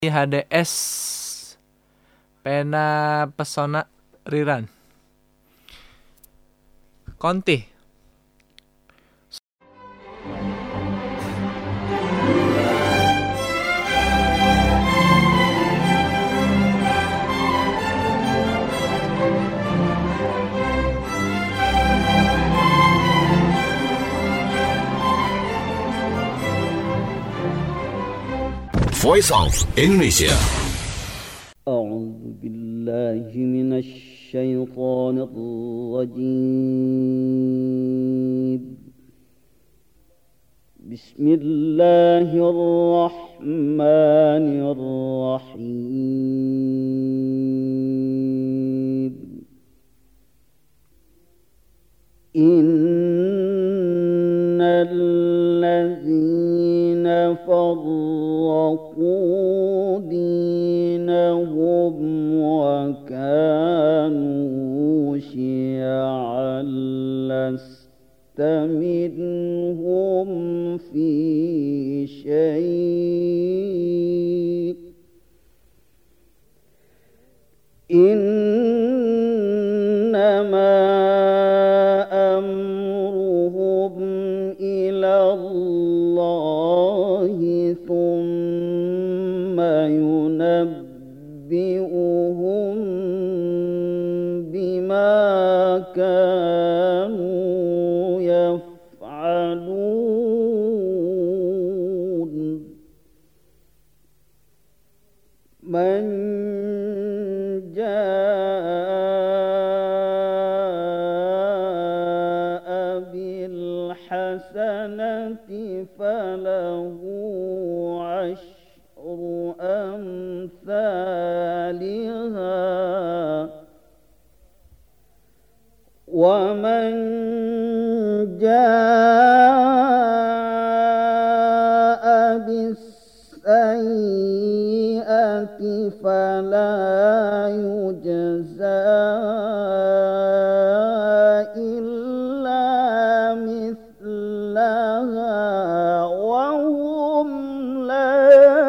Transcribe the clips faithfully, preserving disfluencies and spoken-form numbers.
H D S Pena Pesona Riran Conti Voice of Indonesia. أعوذ بالله من الشيطان الرجيم. بسم الله الرحمن الرحيم. إن الذين فرقوا دينهم وكانوا شيعا لست منهم في شيء إنما أمرهم إلى الله ثم ينبئهم بما كانوا يفعلون. من جاء بالحسنة فله عشر أمثالها ومن جاء بالسيئة فلا يجزى إلا مثلها وهم لا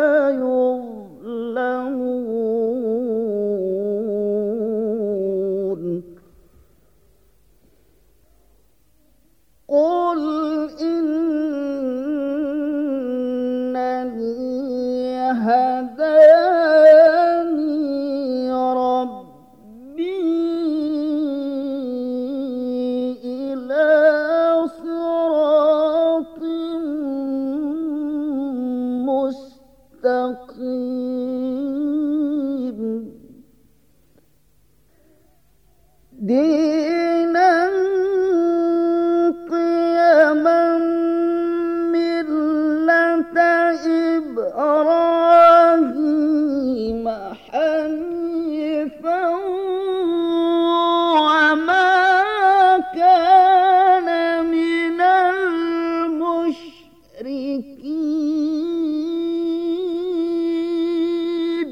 يظلمون. قل إنني هداني ربي إلى صراط مستقيم دينا قيما ملة إبراهيم حنيفا وما كان من المشركين.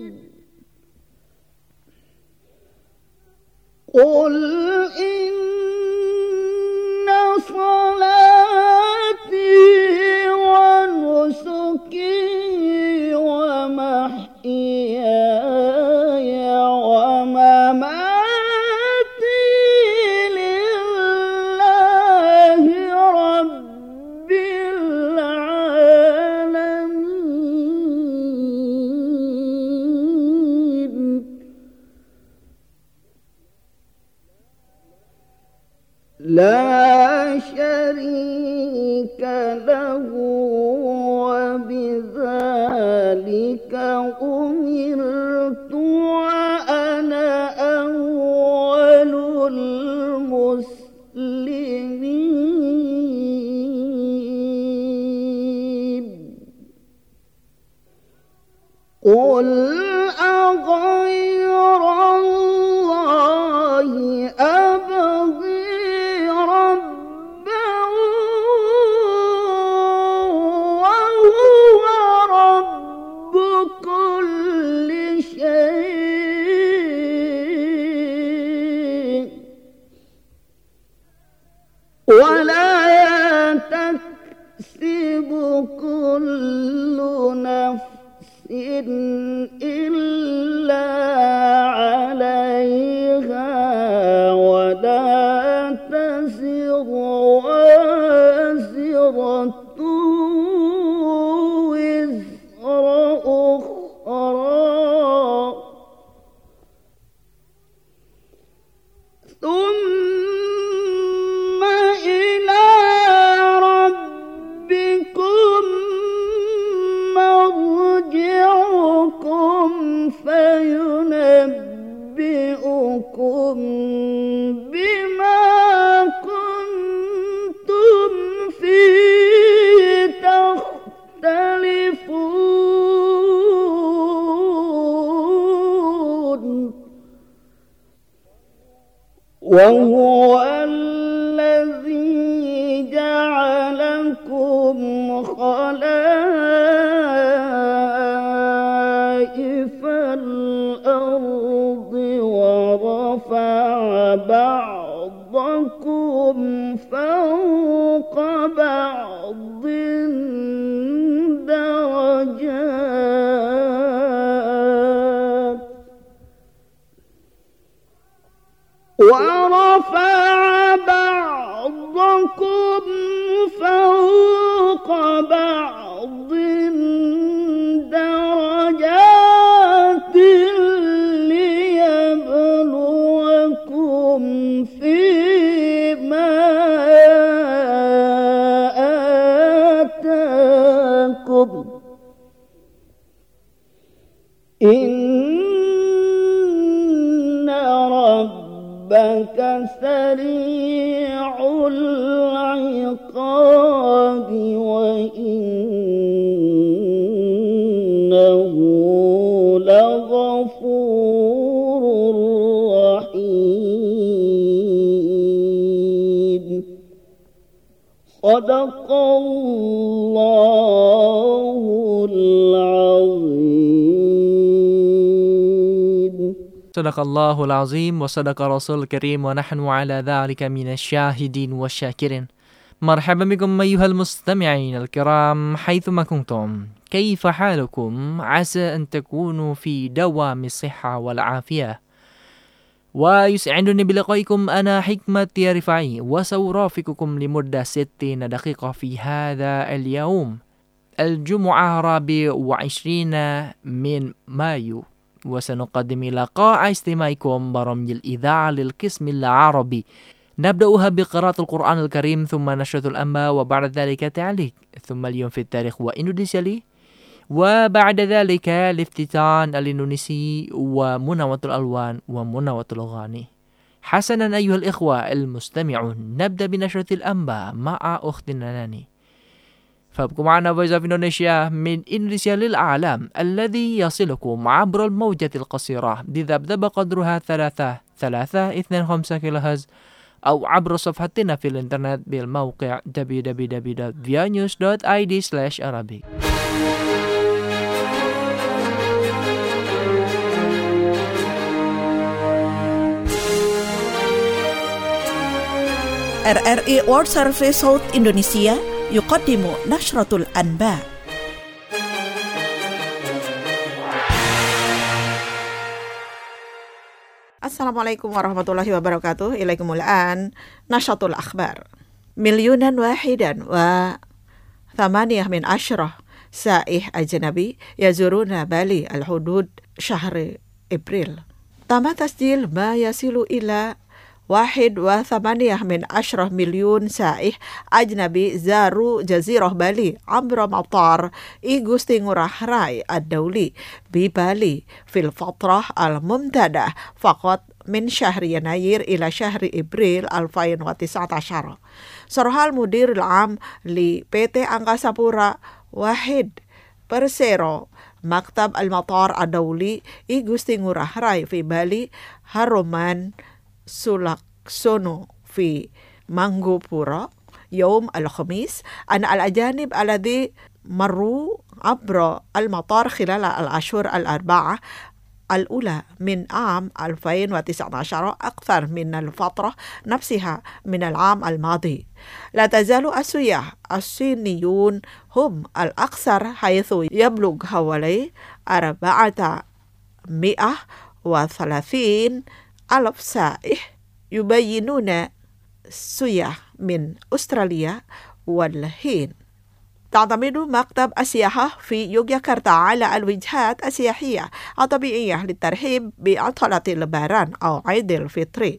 قل إن صلاتي ونسكي ومحياي ومماتي لله رب العالمين. لا شريك له وبذلك أمرت وأنا أول المسلمين. قل أغير الله أبغي ربا وهو رب كل شيء ولا تكسب كل نفس إلا عليها ولا تزر وازرة وزر أخرى ثم إلى ربكم مرجعكم فينبئكم بما كنتم فيه تختلفون وهو الذي جعلكم خلائف الأرض ورفع بعضكم فوق بعض درجات ورفع بعضكم فوق بعض درجات ليبلوكم فيما آتاكم إن ربك سريع العقاب وإنه لغفور رحيم صدق الله العظيم. Sadaqallahul azim wa sadaqa rasul karim wa nahnu ala dhalika minasyahidin wa syakirin. Marhaban bikum ayyuhal mustami'in al-kiram haythuma kuntum. Kayfa halukum? Asa an takunu fi dawami sihha wal afiyah. Wa yus'iduni biliqaikum ana hikmat ya rifai wa sawrafikukum limuddah sittina daqiqah fi hadha al-yawm. Al-jumu'ah rabi wa ishrina min Mayu. وسنقدم لقاء استماعكم برمج الإذاعة للقسم العربي نبدأها بقراءة القرآن الكريم ثم نشرة الأنباء وبعد ذلك تعليق ثم اليوم في التاريخ وإندونيسيا لي وبعد ذلك الافتتان الإندونيسي ومناوة الألوان ومناوة الأغاني. حسنا أيها الإخوة المستمعون نبدأ بنشرة الأنباء مع أختنا ناني. فابقوا معنا Voice of Indonesia من إندونيسيا للعالم الذي يصلكم عبر الموجة القصيرة بذبذب قدرها ثلاثة ثلاثة اثنين خمسة كيلو هرتز أو عبر صفحتنا في الإنترنت بالموقع دبليو دبليو دبليو دوت via news دوت آي دي سلاش arabic. R R I World Service South Indonesia يقدم نشرة الأنباء. Assalamualaikum warahmatullahi wabarakatuh. Ilaikumul an nashatul akhbar. Milyunan wahidan wa thamaniyah min ashrah sa'ih ajnabi yazuruna Bali al-hudud syahr April. Tama tasjil ma yasilu ila wahid wa thamaniyah min ashrah milyun sa'ih ajnabi zaru jazirah Bali abra matar Igusti Ngurah Rai ad-Dawli bi Bali fil fatrah al-mumtadah faqat min syahri Yanayir ila syahri April alfain wa tis'ata asyara. Sarhal mudir al-am li P T Angkasa Pura Wahid Persero Maktab al-Matar ad-Dawli Igusti Ngurah Rai fi Bali Haruman Sulaksono في مانغوبورا يوم الخميس أن الأجانب الذي مروا عبر المطار خلال الأشهر الأربعة الأولى من عام ألفين وتسعة عشر أكثر من الفترة نفسها من العام الماضي. لا تزال السياح الصينيون هم الأكثر حيث يبلغ حوالي أربعة مئة وثلاثين ألف سائح يبينون سياح من أستراليا والهند. تعتمد مكتب السياحة في يوغياكرتا على الوجهات السياحية الطبيعية للترحيب بعطلة اللباران أو عيد الفطر.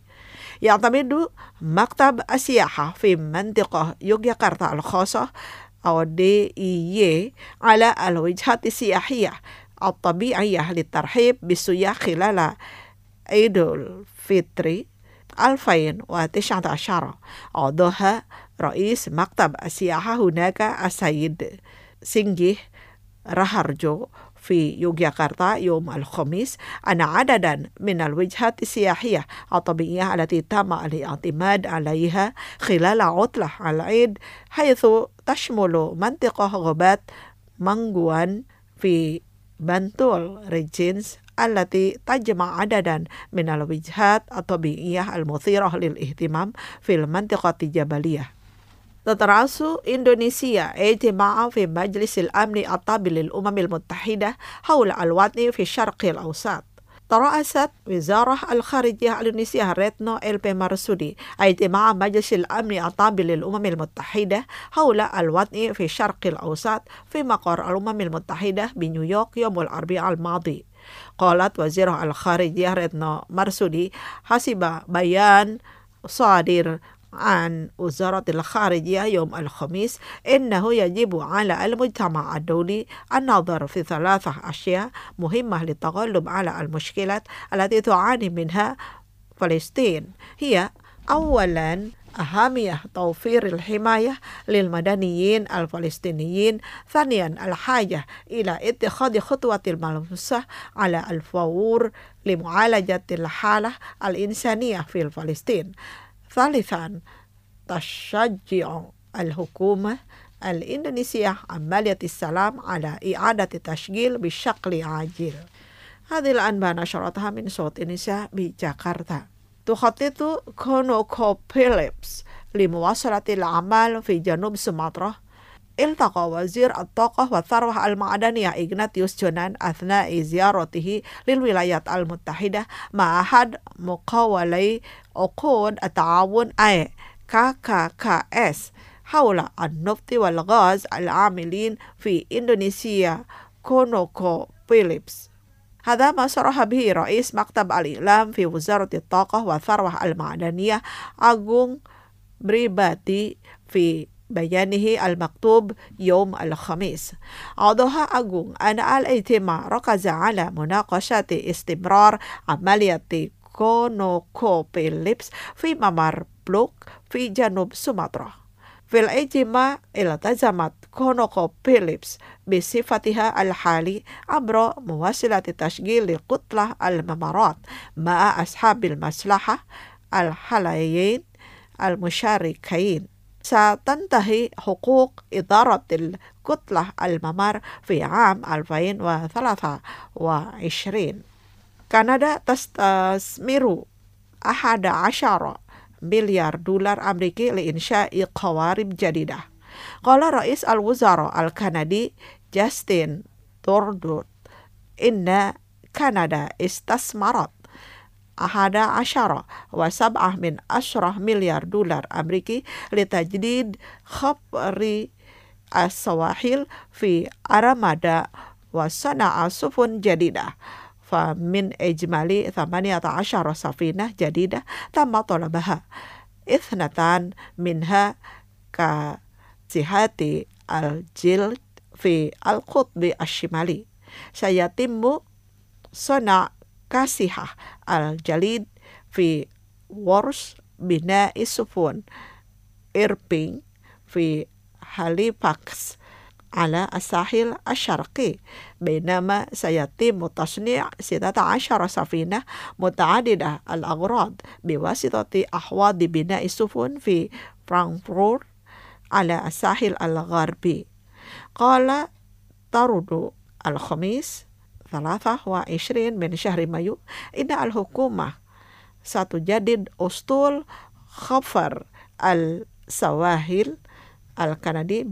يعتمد مكتب السياحة في منطقة يوغياكرتا الخاصة أو دي إي على الوجهات السياحية الطبيعية للترحيب بالسياح خلال عيد الفطر ألفين وتسعة عشر. أوضح رئيس مكتب السياحة هناك السيد سينجي راهارجو في يوغياكرتا يوم الخميس أن عددا من الوجهات السياحية الطبيعية التي تم الاعتماد عليها خلال عطلة العيد حيث تشمل منطقة غابات مانغوان في بنتول ريجينز التي تجمع عددا من الوجهات الطبيعية المثيرة للاهتمام في المنطقة الجبلية. تترأس إندونيسيا اجتماع في مجلس الأمن الطبي للأمم المتحدة حول الوطن في الشرق الأوسط. ترأست وزارة الخارجية الإندونيسية ريتنو إلبي مارسودي اجتماع مجلس الأمن الطبي للأمم المتحدة حول الوطن في الشرق الأوسط في مقر الأمم المتحدة بنيويورك يوم الأربعاء الماضي. قالت وزيرة الخارجية ريتنو مارسودي حسب بيان صادر عن وزارة الخارجية يوم الخميس إنه يجب على المجتمع الدولي النظر في ثلاثة أشياء مهمة للتغلب على المشكلات التي تعاني منها فلسطين. هي أولاً أهمية توفير الحماية للمدنيين الفلسطينيين. ثانياً الحاجة إلى اتخاذ خطوة ملموسة على الفور لمعالجة الحالة الإنسانية في فلسطين. ثالثاً تشجيع الحكومة الإندونيسية عملية السلام على إعادة تشغيل بشكل عاجل. هذه الأنباء نشرتها من صوت النساء بجاكرتا. تخطط كونوكوبيليبس لمواصلة الأعمال في جنوب سومطرة. التقى وزير الطاقة والثروة المعدنية إغناتيوس جونان أثناء زيارته للولايات المتحدة مع أحد مقاولي عقود التعاون أي كي كي كي إس حول النفط والغاز العاملين في إندونيسيا كونوكوبيليبس. هذا ما صرح به رئيس مكتب الإعلام في وزارة الطاقة والثروة المعدنية أغون بريباتي في بيانه المكتوب يوم الخميس. أوضح أغون أن الاجتماع ركز على مناقشة استمرار عملية كونوكوبيليبس في ممر بلوك في جنوب سومطرة. في الاجتماع التزمت كونوكوبيليبس بصفتها الحالي عبر مواصلة تشغيل الكتلة الممرات مع أصحاب المصلحة الحاليين المشاركين. ستنتهي حقوق إدارة الكتلة الممر في عام ألفين وثلاثة وعشرين. كندا تستثمر أحد عشر مليار دولار أمريكي لإنشاء قوارب جديدة. قال رئيس الوزراء الكندي جاستن ترودو إن كندا استثمرت أحد عشر وسبعة من عشرة مليار دولار أمريكي لتجديد خبر السواحل في أرمادا وصنع سفن جديدة. فمن إجمالي ثمانية عشر سفينة جديدة تم طلبها، اثنتان منها كسهات الجلد في القطب الشمالي. سيتم صنع كاسحة الجليد في ورش بناء سفن إيربينغ في هاليفاكس على الساحل الشرقي، بينما سيتم تصنيع ستة عشر سفينة متعددة الأغراض بواسطة أحواض بناء سفن في فرانكفورت على الساحل الغربي. قال ترودو الخميس ثلاثة وعشرين من شهر مايو إن الحكومة ستجدد أسطول خفر السواحل الكندي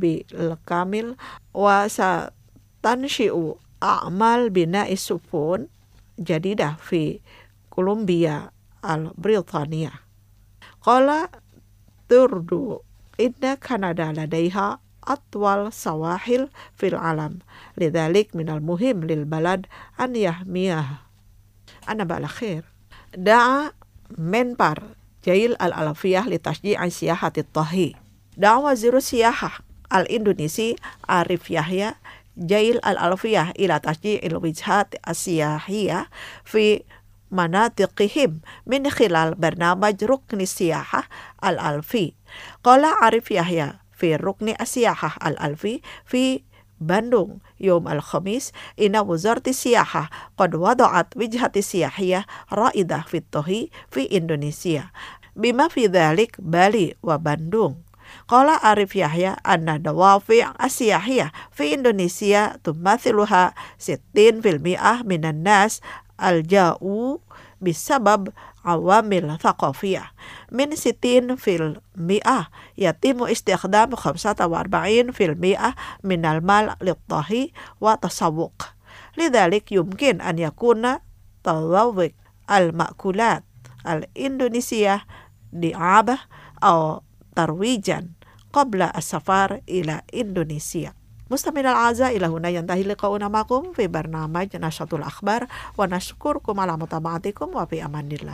بالكامل وستنشئ أعمال بناء السفن جديدة في كولومبيا البريطانية. قال تردو إن كندا لديها أطول سواحل في العالم، لذلك من المهم للبلد أن يحميها. أنا على خير. دعا منبر جيل الألفية لتشجيع سياحة الطهي. دعا وزير السياحة الإندونيسي عارف يحيى جيل الألفية إلى تشجيع الوجهات السياحية في مناطقهم من خلال برنامج ركن السياحة الألفي. قال عارف يحيى في ركن السياحة الألفي في باندونغ يوم الخميس إن وزارة السياحة قد وضعت وجهة سياحية رائدة في الطهي في إندونيسيا، بما في ذلك بالي وباندونغ. قال عارف يحيى أن الدوافع السياحية في إندونيسيا تمثلها ستين بالمئة من الناس الجاؤوا بسبب عوامل ثقافية. من ستين بالمئة يتم استخدام خمسة وأربعين بالمئة من المال للطهي والتسوق، لذلك يمكن أن يكون تذوق المأكولات الإندونيسية لعبة أو ترويجا قبل السفر إلى إندونيسيا. مستمعينا الأعزاء، إلى هنا ينتهي لقاؤنا معكم في برنامج نشرة الأخبار، ونشكركم على متابعتكم وفي أمان الله.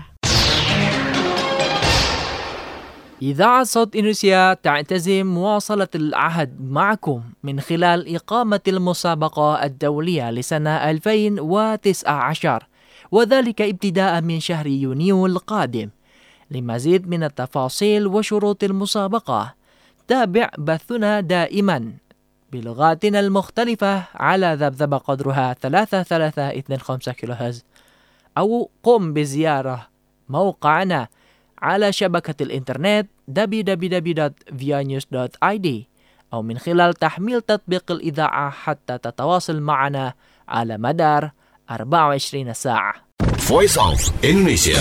إذاعة صوت إندونيسيا تعتزم مواصلة العهد معكم من خلال إقامة المسابقة الدولية لسنة ألفين وتسعة عشر، وذلك ابتداء من شهر يونيو القادم. لمزيد من التفاصيل وشروط المسابقة تابع بثنا دائما بلغاتنا المختلفة على ذبذبة قدرها ثلاثة ثلاثة اثنين خمسة كيلو هرتز، أو قم بزيارة موقعنا على شبكة الإنترنت دبليو دبليو دبليو دوت في آي نيوز دوت آي دي، أو من خلال تحميل تطبيق الإذاعة حتى تتواصل معنا على مدار أربعة وعشرين ساعة. Voice of Indonesia.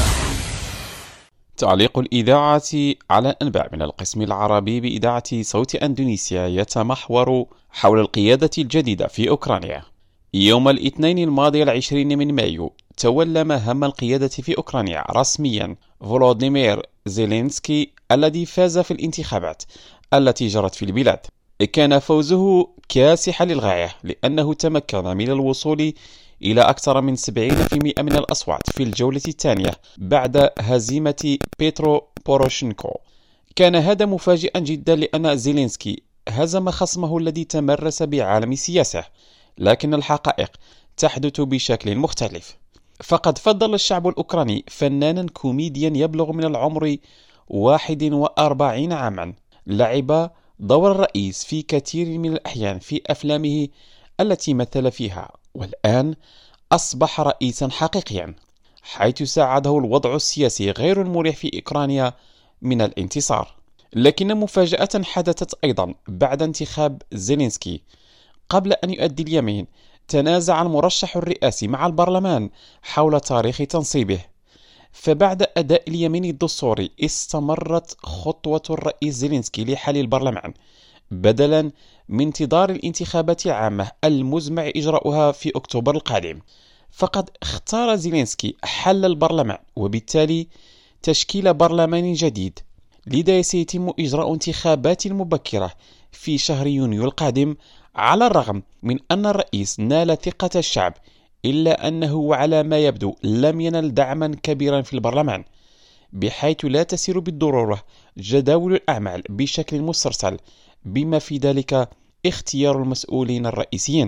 تعليق الإذاعة على الأنباء من القسم العربي بإذاعة صوت أندونيسيا يتمحور حول القيادة الجديدة في أوكرانيا. يوم الاثنين الماضي العشرين من مايو تولى مهام القيادة في أوكرانيا رسميا فولوديمير زيلينسكي الذي فاز في الانتخابات التي جرت في البلاد. كان فوزه كاسحا للغاية لأنه تمكن من الوصول إلى أكثر من سبعين بالمئة من الأصوات في الجولة الثانية بعد هزيمة بيترو بوروشينكو. كان هذا مفاجئا جدا لأن زيلينسكي هزم خصمه الذي تمرس بعالم السياسة، لكن الحقائق تحدث بشكل مختلف. فقد فضل الشعب الأوكراني فنانا كوميديا يبلغ من العمر واحد وأربعين عاما، لعب دور الرئيس في كثير من الأحيان في أفلامه التي مثل فيها، والآن أصبح رئيسا حقيقيا، حيث ساعده الوضع السياسي غير المريح في أوكرانيا من الانتصار. لكن مفاجأة حدثت أيضا بعد انتخاب زيلينسكي. قبل أن يؤدي اليمين تنازع المرشح الرئاسي مع البرلمان حول تاريخ تنصيبه، فبعد أداء اليمين الدستوري استمرت خطوة الرئيس زيلينسكي لحل البرلمان بدلا من انتظار الانتخابات العامة المزمع إجراؤها في أكتوبر القادم. فقد اختار زيلينسكي حل البرلمان وبالتالي تشكيل برلمان جديد، لذا سيتم إجراء انتخابات مبكرة في شهر يونيو القادم، على الرغم من أن الرئيس نال ثقة الشعب، إلا أنه وعلى ما يبدو لم ينل دعما كبيرا في البرلمان، بحيث لا تسير بالضرورة جداول الأعمال بشكل مسلسل، بما في ذلك اختيار المسؤولين الرئيسيين.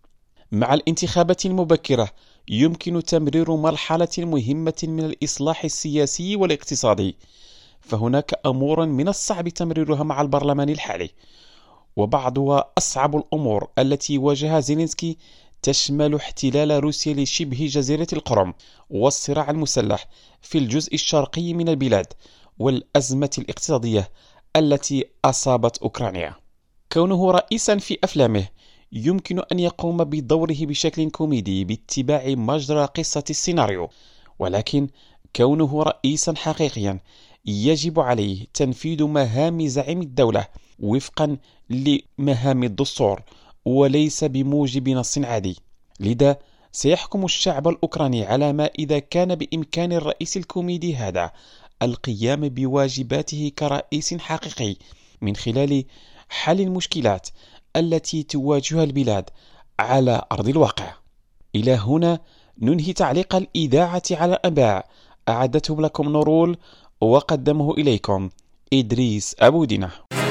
مع الانتخابات المبكرة يمكن تمرير مرحلة مهمة من الإصلاح السياسي والاقتصادي، فهناك أمور من الصعب تمريرها مع البرلمان الحالي، وبعضها أصعب الأمور التي واجهها زيلينسكي تشمل احتلال روسيا لشبه جزيرة القرم، والصراع المسلح في الجزء الشرقي من البلاد، والأزمة الاقتصادية التي أصابت أوكرانيا. كونه رئيسا في أفلامه يمكن أن يقوم بدوره بشكل كوميدي باتباع مجرى قصة السيناريو، ولكن كونه رئيسا حقيقيا يجب عليه تنفيذ مهام زعيم الدولة وفقا لمهام الدستور وليس بموجب نص عادي. لذا سيحكم الشعب الأوكراني على ما إذا كان بإمكان الرئيس الكوميدي هذا القيام بواجباته كرئيس حقيقي من خلال حل المشكلات التي تواجهها البلاد على أرض الواقع. إلى هنا ننهي تعليق الإذاعة على الأنباء، أعدته لكم نورول وقدمه إليكم إدريس أبو دينة.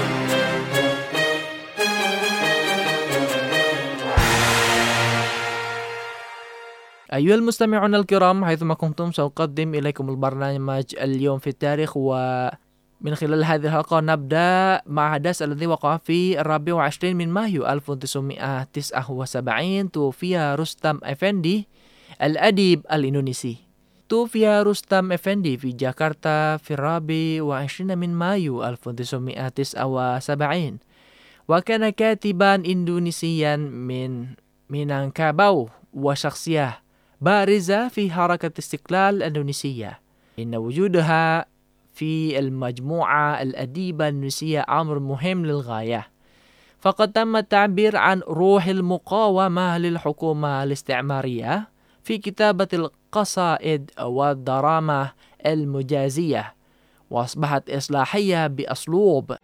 أيها المستمعون الكرام، حيثما كنتم سأقدم إليكم البرنامج اليوم في التاريخ، ومن خلال هذه الحلقة نبدأ مع حدث الذي وقع في الرابع والعشرين من مايو ألف وتسعمائة وتسعة وسبعين. توفي رستم أفندي الأديب الإندونيسي. توفي رستم أفندي في جاكرتا في الرابع والعشرين من مايو ألف وتسعمائة وتسعة وسبعين، وكان كاتبا إندونيسيا من مينانكاباو وشخصية بارزة في حركة استقلال الإندونيسية. إن وجودها في المجموعة الأديبة الإندونيسية أمر مهم للغاية، فقد تم التعبير عن روح المقاومة للحكومة الاستعمارية في كتابة القصائد والدراما المجازية، وأصبحت إصلاحية بأسلوب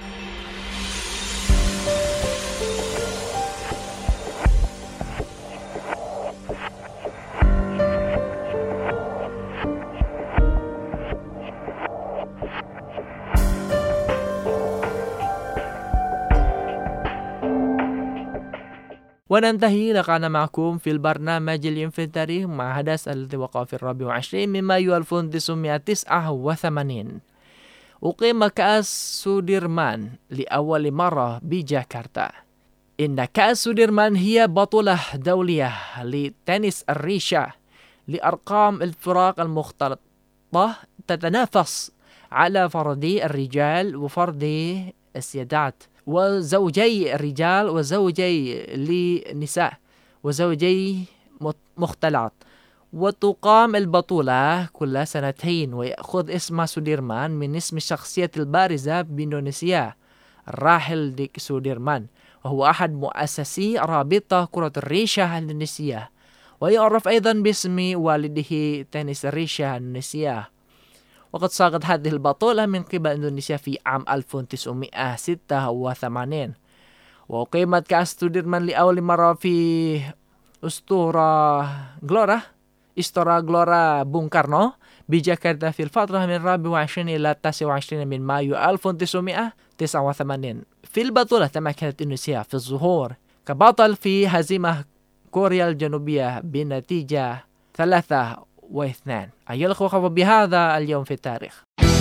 وننتهي لقاءنا معكم في البرنامج اليوم في التاريخ مع حدث الذي وقع في الرابع والعشرين من مايو ألف وتسعمائة وتسعة وثمانين. أقيم كأس سوديرمان لأول مرة بجاكرتا. إن كأس سوديرمان هي بطولة دولية لتنس الريشة لأرقام الفرق المختلطة، تتنافس على فردي الرجال وفردي السيدات، وزوجي الرجال وزوجي للنساء وزوجي مختلط. وتقام البطولة كل سنتين، ويأخذ اسم سوديرمان من اسم الشخصية البارزة بإندونيسيا الراحل ديك سوديرمان، وهو أحد مؤسسي رابطة كرة الريشة الإندونيسية، ويعرف أيضا باسم والده تنس الريشة الإندونيسية. وقد صاغت هذه البطولة من قبل إندونيسيا في عام ألف وتسعمائة وستة وثمانين، وقيمت كأس سوديرمان لأول مرة في أسطورة جلورا إستورا جلورا بونغ كارنو بجاكرتا في الفترة من الرابع والعشرين إلى التاسع والعشرين من مايو ألف وتسعمائة وتسعة وثمانين. في البطولة تمكنت إندونيسيا في الظهور كبطل في هزيمة كوريا الجنوبية بنتيجة ثلاثة واثنان. أيها الأخوة، وبهذا اليوم في التاريخ.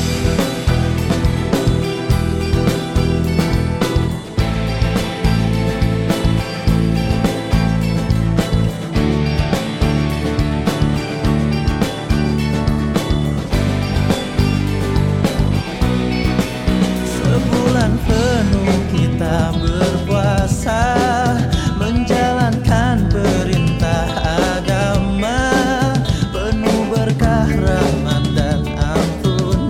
Sebulan penuh kita berpuasa, menjalankan perintah agama, penuh berkah rahmat dan ampun.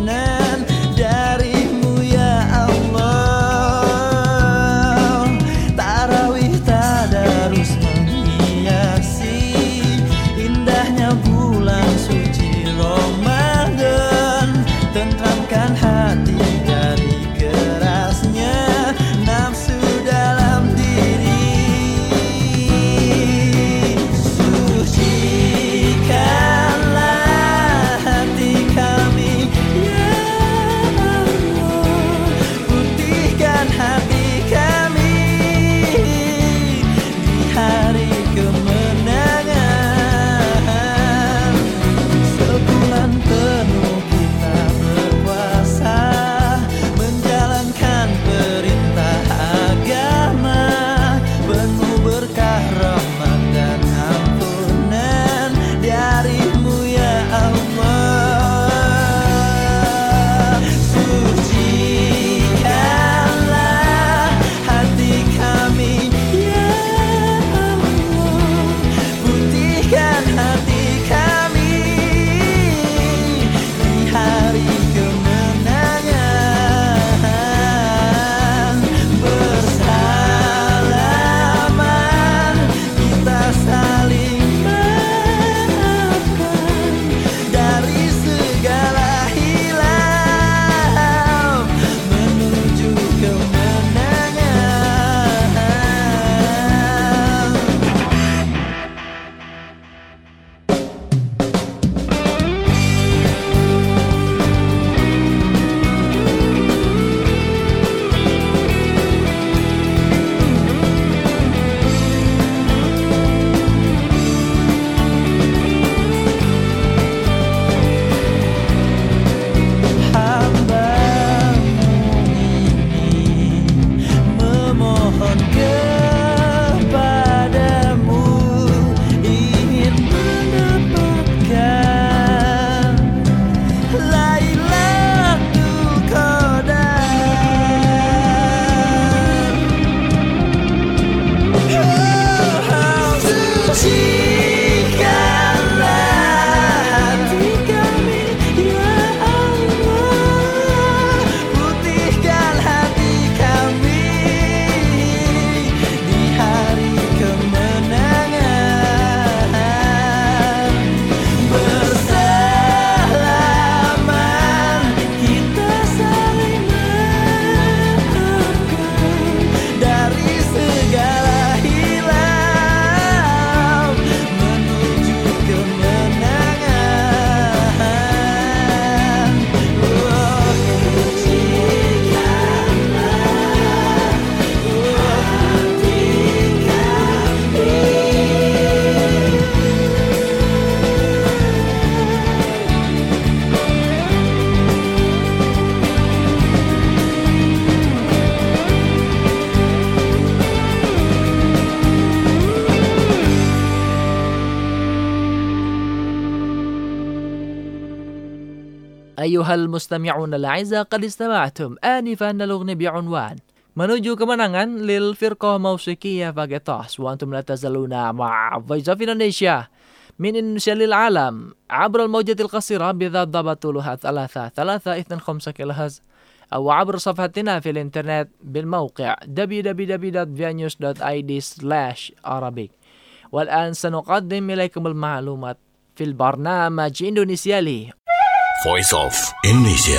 أيها المستمعون الأعزاء قد استمعتم آنفا الأغنية بعنوان menuju kemenangan للفرقة موسيقية فاجيتاس وأنتم لا تزالون مع Voice of Indonesia من إندونيسيا للعالم عبر الموجة القصيرة بذات ضبط طولها ثلاثة ثلاثة اثنين خمسة كيلو هرتز أو عبر صفحتنا في الإنترنت بالموقع دبليو دبليو دبليو دوت فيا نيوز دوت آي دي سلاش أرابيك. والآن سنقدم إليكم المعلومات في البرنامج إندونيسيا لي Voice of Indonesia.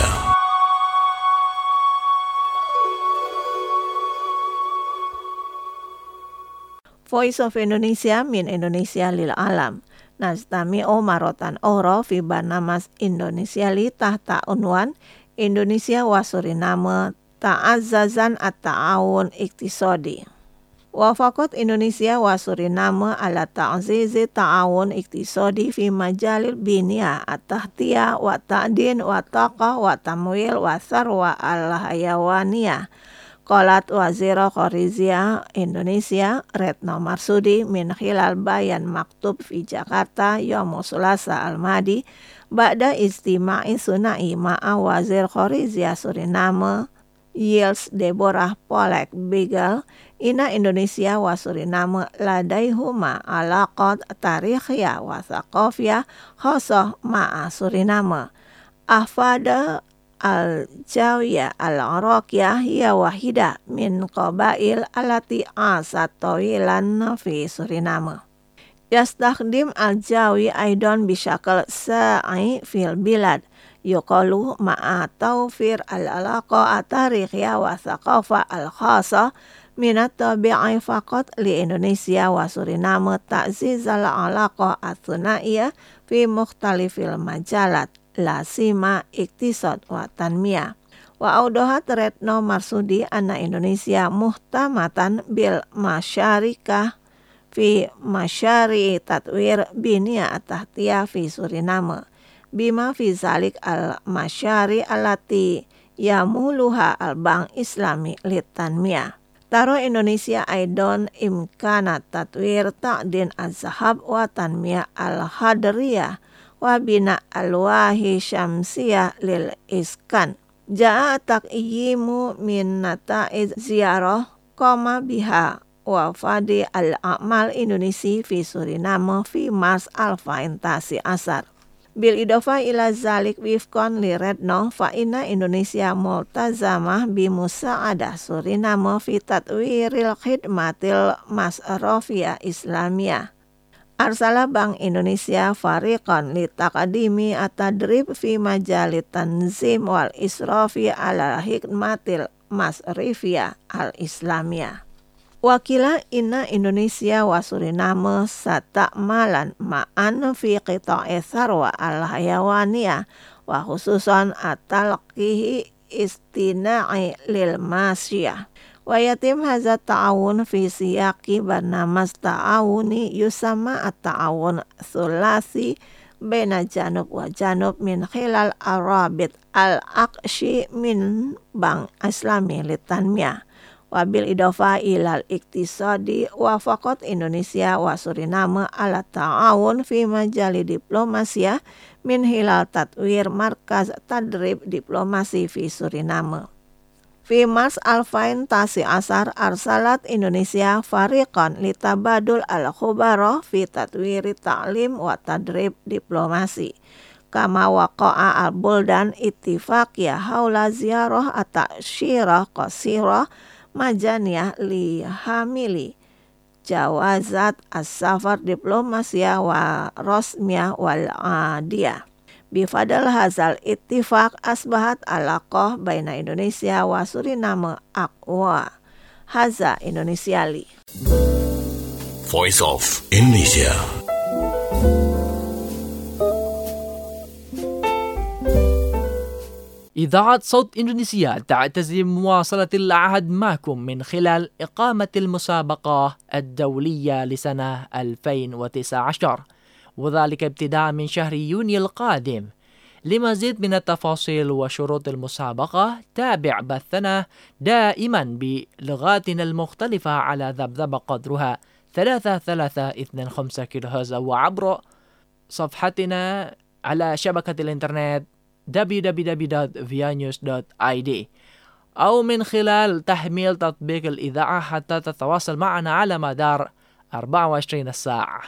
Voice of Indonesia min Indonesia lil alam. Nastami'u marotan oro fi barnamas Indonesia li tahta unwan Indonesia wa Suriname ta'azzazan at-ta'awun iktisodi. Wafaqat Indonesia wa Suriname ala ta'zizi ta'awun iktisodi fi majalil binia at-tahtiyah wa ta'din wa taqa wa tamwil wa sarwa al-hayawaniyah. Qalat Wazira Khorizia Indonesia Retno Marsudi min khilal bayan maktub fi Jakarta Yaum Sulasa al-Madi ba'da istima'i sunai ma'a Wazir Khorizia Suriname Yiels Deborah Polek Begal ina Indonesia wa Suriname ladaihuma alaqat tarikhiyah wa thaqafiyah khasah ma'a Suriname. Afada Al-Jawiyah Al-Araqiyah hiya wahida min qabail alati asat tawilan fi Suriname. Yastakhdim Al-Jawi aidan bisyakal sa'i fil bilad yuqalu ma'a tawfir al-alaqa at-tarikhiyah wa thaqafa al-khasa minat tabi'i faqat li Indonesia wa Suriname ta'ziz al-alaqa at-thunaiyah fi mukhtalifil majalat la sima iktisad wa tanmiyah. Wa audohat Retno Marsudi anna Indonesia muhtamatan bil masyarikah fi masyari tatwir binia tahtiyah fi Suriname bima fi zalik al masyari alati yamuluha al bank islami litanmiyah. Taro Indonesia aidon imkanat tatwir ta'din az-zahab wa tanmiyah al-hadriyah wa bina alwahi syamsiyah lil iskan. Ja'a taqyimu min nata'iz ziyarah koma biha wa fadi al-a'mal Indonesia fi Suriname fi Mars al-Faintasi asar. Bil idofa ila zalik wifkon li Retno fa inna Indonesia multazamah bi musa'adah Suriname fi tatwiril khidmatil masrafiyah islamiyah. Arsala Bank Indonesia fariqan li taqdimi at-tadrib fi majalit tanzim wal israfi ala hikmatil masrifiyah al-islamiyah. Wakila inna Indonesia wa Suriname sata'malan ma'an fi qita'i tharwa al-hayawaniyah wa khususan at-talqihi istina'i lil masyiyah. Wa yatim hadza ta'awun fi siyaqi barnamas ta'awuni yusama at-ta'awun thulasi baina janub wa janub min khilal arabit al-aqshi min Bank Islami litanmiyah. Wa bil idofa ilal iktisadi wa faqat Indonesia wa Suriname ala ta'awun fi majali diplomasia min hilal tatwir markaz tadrib diplomasi fi Suriname. Fi Mars al-Faintasi asar arsalat Indonesia fariqan litabadul al-khubara fi tatwiri ta'lim wa tadrib diplomasi. Kama waqa'a al-buldan ittifaqiyah haula ziyarah at-ta'syirah qasirah majaniyah li hamili jawazat as-safar diplomasiyah wa rasmiyah wal adiyah. Bifadal hazal ittifaq asbahat alaqah baina Indonesia wa Suriname aqwa. Haza Indonesiali. Voice of Indonesia. إذاعة صوت إندونيسيا تعتزم مواصلة العهد معكم من خلال إقامة المسابقة الدولية لسنة ألفين وتسعة عشر، وذلك ابتداء من شهر يونيو القادم. لمزيد من التفاصيل وشروط المسابقة تابع بثنا دائما بلغاتنا المختلفة على ذبذبة قدرها ثلاثة ثلاثة اثنين خمسة كيلو هرتز، وعبر صفحتنا على شبكة الإنترنت دبليو دبليو دبليو دوت فيا نيوز دوت آي دي أو من خلال تحميل تطبيق الإذاعة حتى تتواصل معنا على مدار أربعة وعشرين ساعة.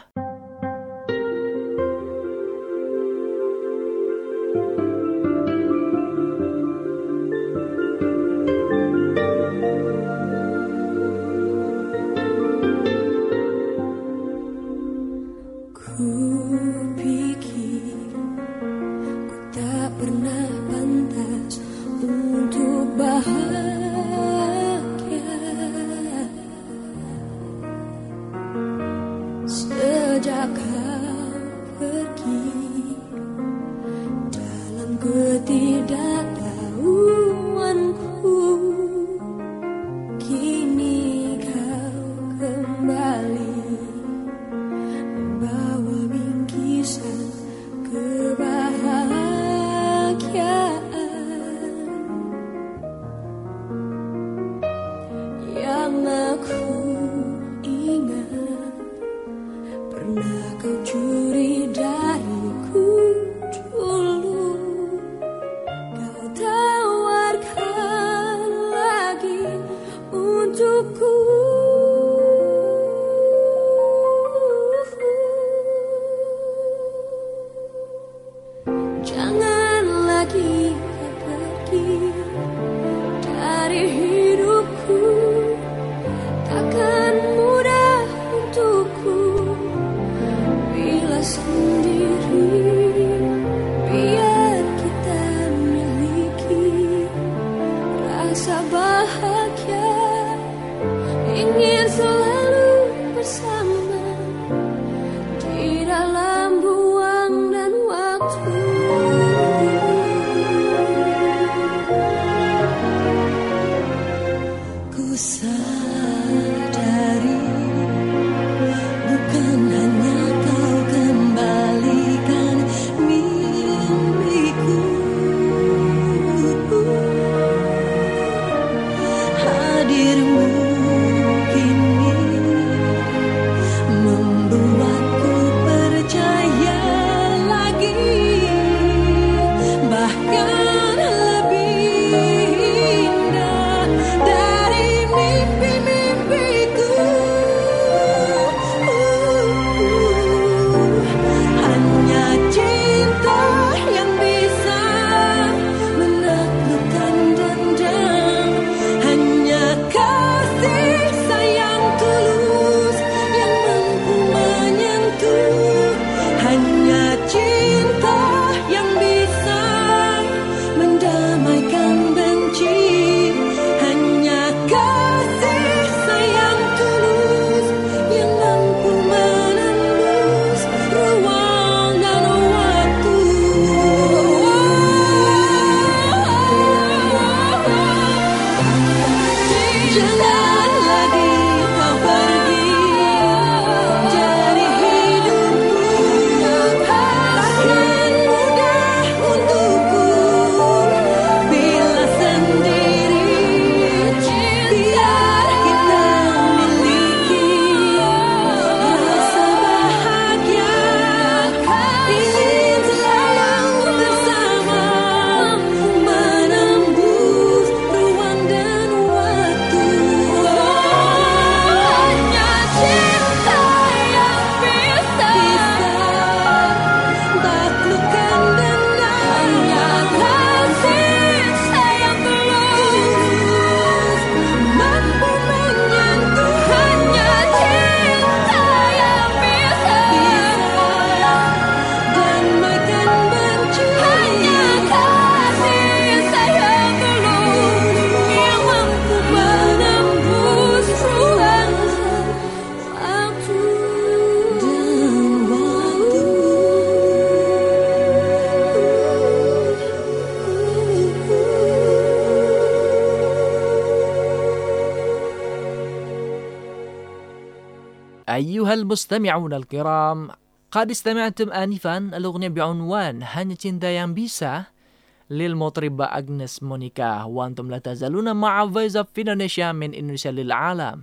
أيها المستمعون الكرام، قد استمعتم آنفا الأغنية بعنوان هanya cinta yang bisa للمطربة أغنيس مونيكا، وأنتم لا تزالون مع Voice of Indonesia من إندونيسيا للعالم.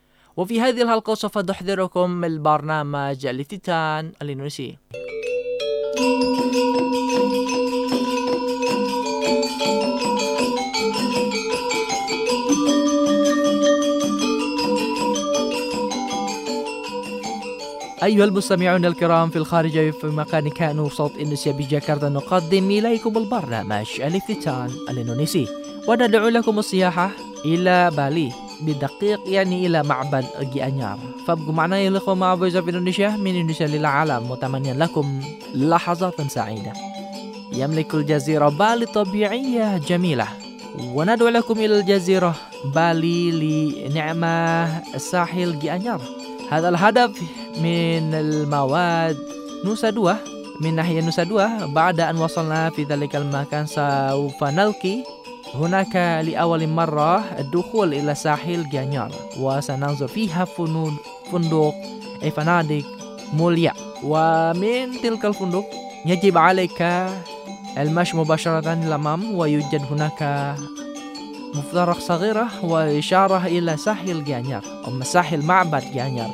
وفي هذه الحلقة سوف نحضركم البرنامج الافتتان الإندونيسي. أيها المستمعون الكرام في الخارج في مكان كانوا صوت إندونيسيا بجاكرتا، نقدم إليكم البرنامج الافتتان الإندونيسي، وندعو لكم السياحة إلى بالي بدقيق يعني إلى معبد جيانيار. فابقوا معنا يا الأخوة مع فويس أوف إندونيسيا من إندونيسيا للعالم، متمنيا لكم لحظات سعيدة. يملك الجزيرة بالي طبيعية جميلة، وندعو لكم إلى الجزيرة بالي لنعمة الساحل جيانيار. هذا الهدف من المواد نوسا دوا من ناحية نوسا دوا. بعد أن وصلنا في ذلك المكان سوف نلقي هناك لأول مرة الدخول إلى ساحل جيانيار، وسننظر فيها فندق أي فنادق مولية. ومن تلك الفندق يجب عليك المشي مباشرة للأمام، ويوجد هناك مفترق صغيرة وإشارة إلى ساحل جيانيار أو ساحل معبد جيانيار.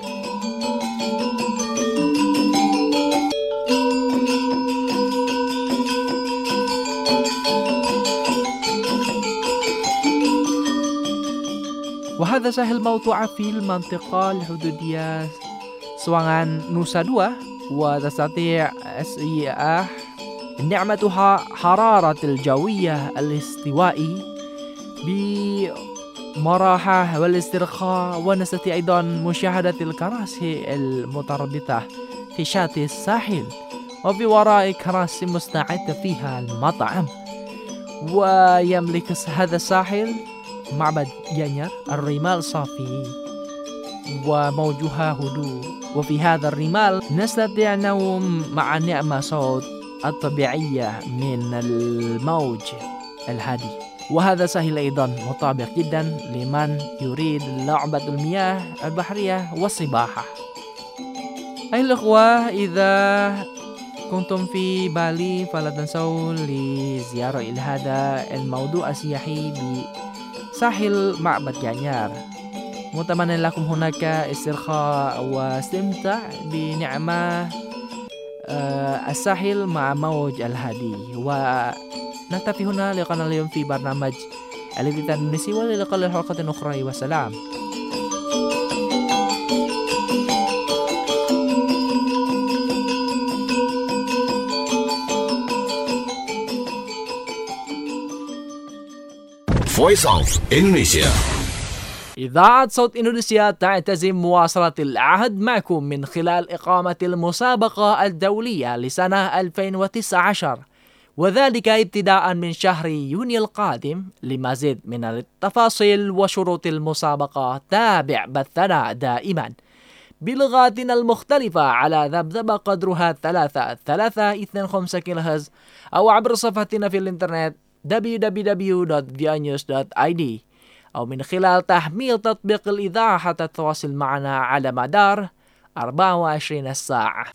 وهذا ساحل موضوع في المنطقة الحدودية سوانgan نوسا دوا، وتستطيع السياح نعمتها حرارة الجوية الاستوائي بمراحة والاسترخاء، ونستطيع أيضا مشاهدة الكراسي المتربطة في شاطئ الساحل، وفي وراء كراسي مستعدة فيها المطعم. ويملك هذا الساحل معبد جيانيار الرمال صافي وموجها هدوء، وفي هذا الرمال نستطيع نوم مع نعمة صوت الطبيعية من الموج الهادي. وهذا سهل أيضا مطابق جدا لمن يريد لعبة المياه البحرية والسباحة. أيها الأخوة، إذا كنتم في بالي فلا تنسوا لزيارة إلى هذا الموضوع السياحي بساحل معبد جيانيار. متمنى لكم هناك استرخاء واستمتاع بنعمة الساحل مع موج الهادي. ونكتفي هنا لقاءنا اليوم في برنامج الافتتان الإندونيسي، وللقاء حلقة أخرى، وسلام. Voice of Indonesia. إذاعة صوت إندونيسيا تعتزم مواصلة العهد معكم من خلال إقامة المسابقة الدولية لسنة ألفين وتسعة عشر، وذلك ابتداء من شهر يونيو القادم. لمزيد من التفاصيل وشروط المسابقة تابع بثنا دائما بلغاتنا المختلفة على ذبذبة قدرها ثلاثة ثلاثة اثنين خمسة كيلو هرتز، أو عبر صفحتنا في الإنترنت دبليو دبليو دبليو دوت في آي نيوز دوت آي دي، أو من خلال تحميل تطبيق الإذاعة حتى التواصل معنا على مدار أربعة وعشرين ساعة.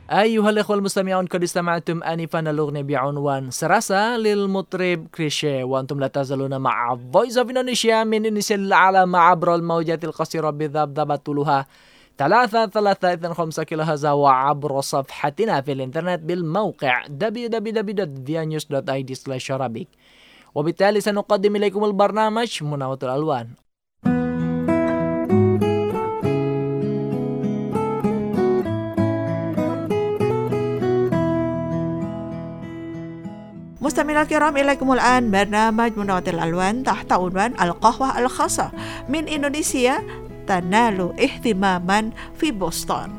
أيها الإخوة المستمعون قد استمعتم آنفا الأغنية بعنوان سراسة للمطرب كريشيه وأنتم لا تزالون مع Voice of Indonesia من إندونيسيا للعالم عبر الموجات القصيرة بذبذبة طولها ثلاثة ثلاثة اثنين خمسة كيلو هرتز وعبر صفحتنا في الإنترنت بالموقع دبليو دبليو دبليو دوت فيا نيوز دوت آي دي سلاش arabic. وبالتالي سنقدم إليكم البرنامج مناوة الألوان. مستمعينا الكرام إليكم الآن برنامج مناوة الألوان تحت عنوان القهوة الخاصة من إندونيسيا تنال اهتماما في بوسطن.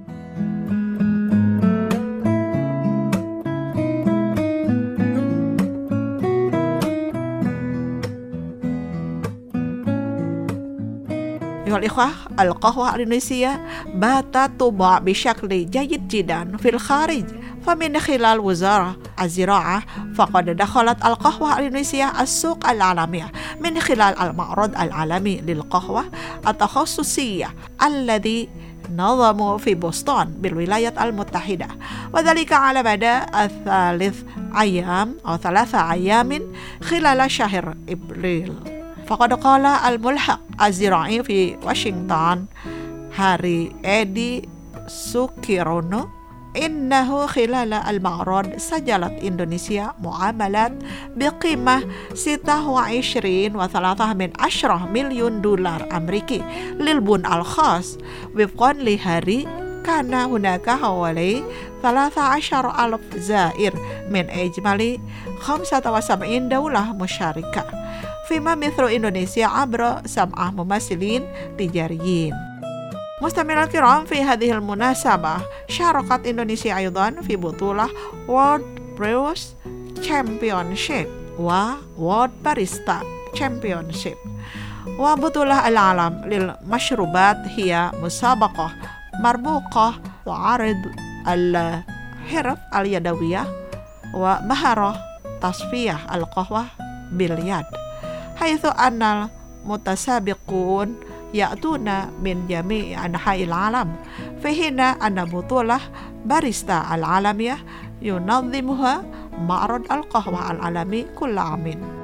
أيها الإخوة، القهوة الإندونيسية باتت تباع بشكل جيد جدا في الخارج، فمن خلال وزارة الزراعة فقد دخلت القهوة الإندونيسية السوق العالمية من خلال المعرض العالمي للقهوة التخصصية الذي نظمه في بوسطن بالولايات المتحدة، وذلك على مدى الثلاث أيام أو ثلاثة أيام خلال شهر إبريل. فقد قال الملحق الزراعي في واشنطن هاري إدي سوكيرونو إنه خلال المعرض سجلت إندونيسيا معاملات بقيمة ستة وعشرين فاصلة ثلاثة من عشرة مليون دولار أمريكي للبن الخاص. وفقا لهاري كان هناك حوالي ثلاثة عشر ألف زائر من إجمالي خمسة وسبعين دولة مشاركة، فيما مثل إندونيسيا عبر سبعة ممثلين تجاريين. مستمعينا الكرام، في هذه المناسبة شاركت إندونيسيا أيضا في بطولة World Brewers Championship و World Barista Championship. وبطولة العالم للمشروبات هي مسابقة مرموقة وعرض الحرف اليدوية ومهارة تصفية القهوة باليد، حيث أن المتسابقون يأتون من جميع أنحاء العالم، في حين أن بطولة باريستا العالمية ينظمها معرض القهوة العالمي كل عام.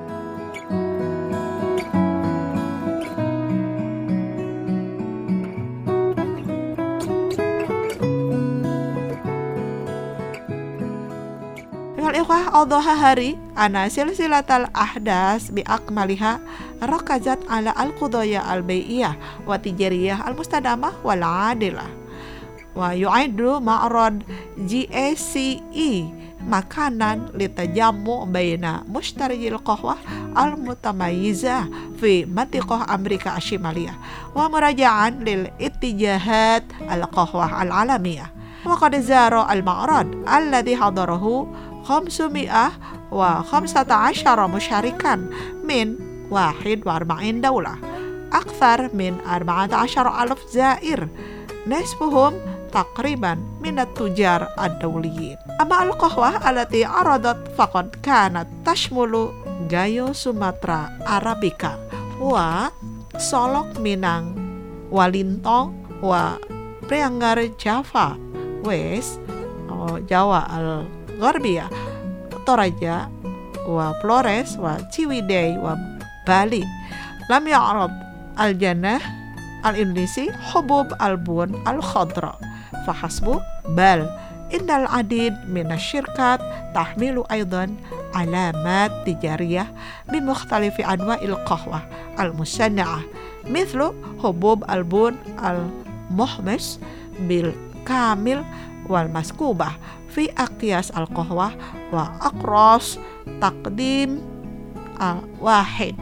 الإخوة، أوضح هاري أن سلسلة الأحداث بأكملها ركزت على القضايا البيئية والتجارية المستدامة والعادلة. ويعد معرض جي إيه سي إي مكانا للتجمع بين مشتري القهوة المتميزة في منطقة أمريكا الشمالية ومراجعة للاتجاهات القهوة العالمية. وقد زار المعرض الذي حضره خمسمائة وخمسة عشر مشاركا من واحد وأربعين دولة، أكثر من أربعة عشر ألف زائر، نصفهم تقريبا من التجار الدوليين. أما القهوة التي عرضت فقد كانت تشمل Gayo Sumatra Arabica وصولوك مينang Walintong وبريانغار جافا ويست جاوا الغربية طرجة وفلوريس وتشيويداي وبالي. لم يعرض الجناح الإندونيسي حبوب البن الخضراء فحسب، بل إن العديد من الشركات تحمل أيضا علامات تجارية بمختلف أنواع القهوة المصنعة، مثل حبوب البن المحمص بالكامل والمسكوبة في أكياس القهوة وأقراص تقديم واحد.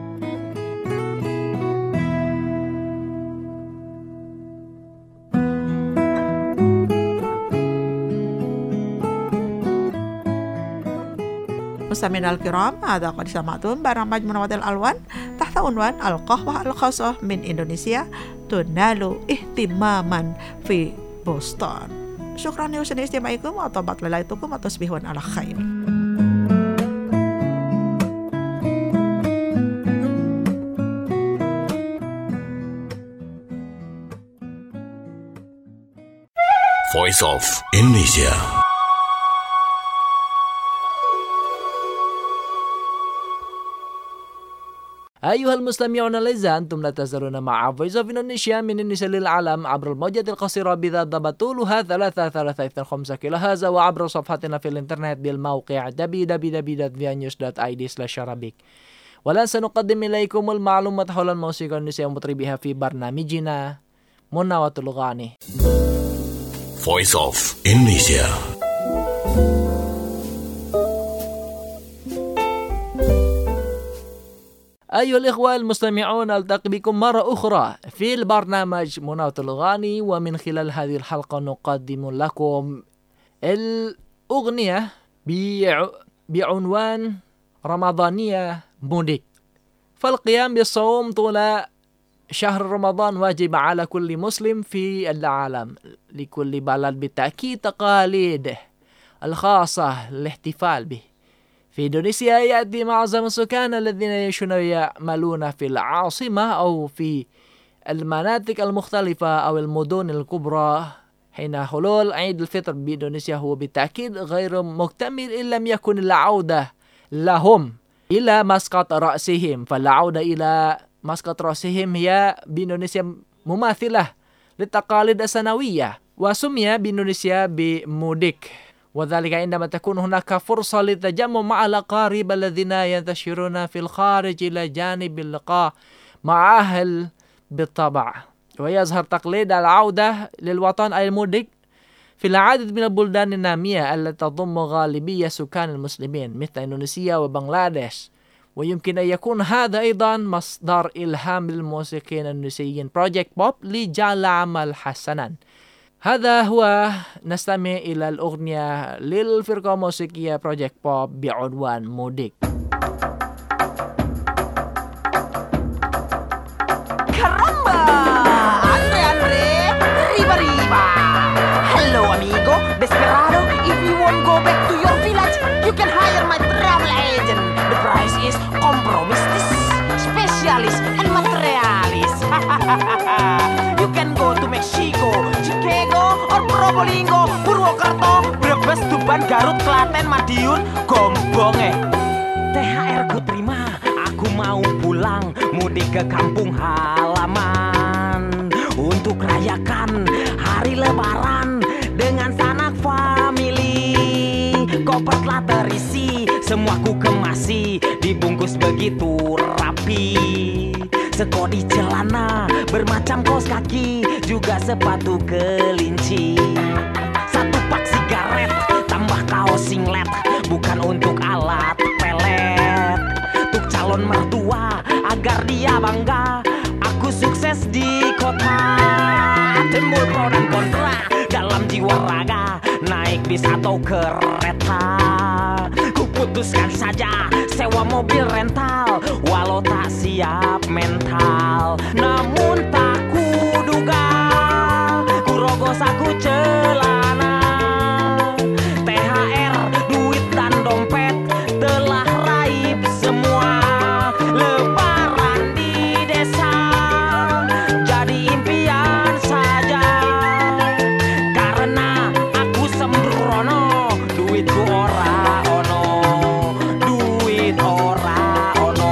مستمعينا الكرام، هذا قد سمعتم برنامج مناوة الألوان تحت عنوان القهوة الخاصة من إندونيسيا تنال اهتماما في بوسطن. شكرا لحسن استماعكم وطابت ليلتكم وتصبحون على خير. Voice of Indonesia. أيها المستمعون الأعزاء، أنتم لا تزالون مع Voice of Indonesia من النساء للعالم عبر الموجات القصيرة بذات طولها ثلاثة ثلاثة خمسة كيلو هرتز، وعبر صفحتنا في الإنترنت بالموقع دبليو دبليو دبليو دوت فيا نيوز دوت آي دي سلاش عربيك. والآن سنقدم إليكم المعلومات حول الموسيقى الإندونيسية ومطربيها في برنامجنا مناوة الأغاني. Voice of Indonesia. أيها الإخوة المستمعون، ألتقي بكم مرة أخرى في البرنامج مناوة الأغاني، ومن خلال هذه الحلقة نقدم لكم الأغنية بعنوان رمضانية موديك. فالقيام بالصوم طول شهر رمضان واجب على كل مسلم في العالم، لكل بلد بالتأكيد تقاليده الخاصة للاحتفال به. في إندونيسيا يأتي معظم السكان الذين يعيشون ويعملون في العاصمة أو في المناطق المختلفة أو المدن الكبرى حين حلول عيد الفطر بإندونيسيا هو بالتأكيد غير مكتمل إن لم يكن العودة لهم إلى مسقط رأسهم. فالعودة إلى مسقط رأسهم هي بإندونيسيا مماثلة للتقاليد السنوية، وسمي بإندونيسيا بموديك، وذلك عندما تكون هناك فرصة للتجمع مع الأقارب الذين ينتشرون في الخارج إلى جانب اللقاء مع أهل بالطبع. ويظهر تقليد العودة للوطن الموديك في العديد من البلدان النامية التي تضم غالبية سكان المسلمين مثل إندونيسيا وبنغلاديش، ويمكن أن يكون هذا أيضا مصدر إلهام للموسيقيين الإندونيسيين بروجيكت بوب لجعل عمل حسنا. هذا هو، نستمع إلى الأغنية للفرقة الموسيقية بروجيكت بوب بعنوان موديك. Caramba! Andre, Andre! Riba, riba! Hello, amigo. Desperado, if you won't go back to your village, you can hire my travel agent. The price is compromistis, specialist, and materialist. You can go to Mexico, Chicago, or Probolinggo, Purwokerto, Brebes, Tuban, Garut, Klaten, Madiun, Gombong. Eh. T H R ku terima, aku mau pulang, mudik ke kampung halaman untuk rayakan hari lebaran dengan sanak family. Koper telah terisi, semua ku kemasi, dibungkus begitu rapi. Sekodi celana, bermacam kaos kaki, juga sepatu kelinci. Satu pak sigaret, tambah kaos singlet, bukan untuk alat pelet. Untuk calon mertua, agar dia bangga, aku sukses di kota. Timbul pro dan kontra dalam jiwa raga, naik bis atau kereta. Kuputuskan saja sewa mobil rental, walau tak siap mental. Namun tak kuduga, kurogos aku celana. T H R, duit dan dompet telah raib semua. Lebaran di desa jadi impian saja, karena aku sembrono, duitku ora ono, duit ora ono.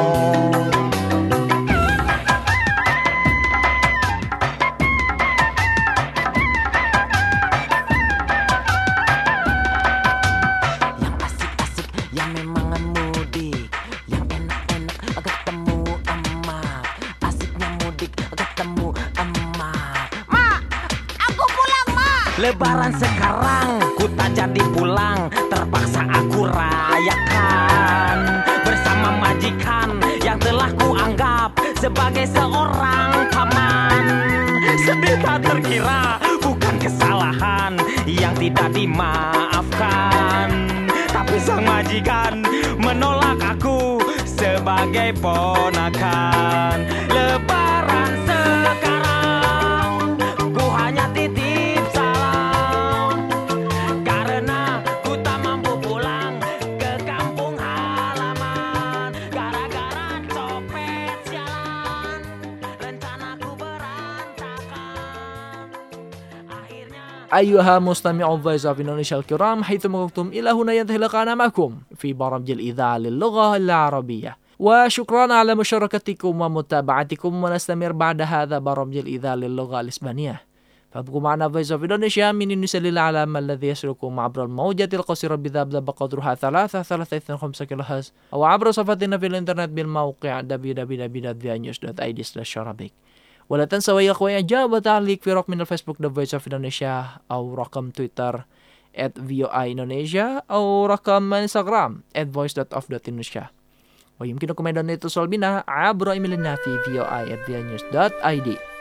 Yang asik-asik, yang memang mudik, yang enak-enak ketemu emak. Asiknya mudik ketemu emak. Ma, aku pulang, Ma. Lebaran sekarang ku tak jadi pulang, terpaksa aku rayakan bersama majikan yang telah ku anggap sebagai seorang paman. Sedih tak terkira, bukan kesalahan yang tidak dimaafkan, tapi sang majikan menolak aku sebagai ponakan. Lebaran sekarang ku hanya titip salam, karena ku tak mampu pulang ke kampung halaman. Gara-gara copet sialan, rencanaku berantakan. Akhirnya أيها مستمعو Voice of Indonesia الكرام حيثما كنتم إلى هنا ينتهي لقاءنا معكم في برامج الإذاعة للغة العربية وشكرا على مشاركتكم ومتابعتكم ونستمر بعد هذا برامج الإذاعة للغة الإسبانية فابقوا معنا Voice of Indonesia من يونسل العالم الذي يسلكم عبر الموجات القصيرة بذبذب بقدرها ثلاثة ثلاثة اثنين خمسة كيلو هرتز أو عبر صفحتنا في الإنترنت بالموقع دبليو دبليو دبليو دوت فيا نيوز دوت آي دي سلاش عربيك ولا تنسوا يا أخوي إعجاب وتعليق في رقم من الفيسبوك The Voice of Indonesia أو رقم تويتر at في او اي Indonesia أو رقم انستغرام at voice dot of dot indonesia ويمكنكم أيضا الاتصال بنا عبر إيميلنا في في او اي at via news dot I D.